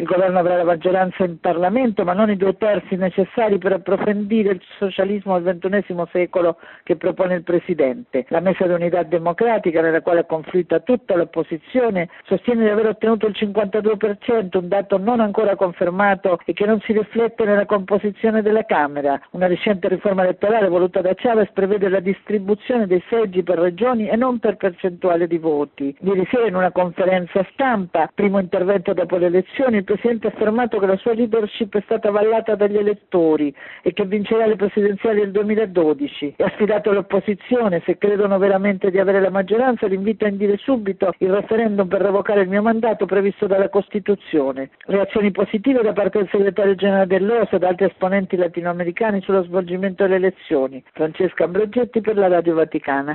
Il governo avrà la maggioranza in Parlamento, ma non i 2/3 necessari per approfondire il socialismo del XXI secolo che propone il Presidente. La Mesa di Unità Democratica, nella quale è confluita tutta l'opposizione, sostiene di aver ottenuto il 52%, un dato non ancora confermato e che non si riflette nella composizione della Camera. Una recente riforma elettorale voluta da Chavez prevede la distribuzione dei seggi per regioni e non per percentuale di voti. Ieri sera in una conferenza stampa, primo intervento dopo le elezioni, il Presidente ha affermato che la sua leadership è stata avallata dagli elettori e che vincerà le presidenziali del 2012 e ha sfidato l'opposizione: se credono veramente di avere la maggioranza li invito a indire subito il referendum per revocare il mio mandato previsto dalla Costituzione. Reazioni positive da parte del segretario generale dell'OSA e da altri esponenti latinoamericani sullo svolgimento delle elezioni. Francesca Ambrogetti per la Radio Vaticana.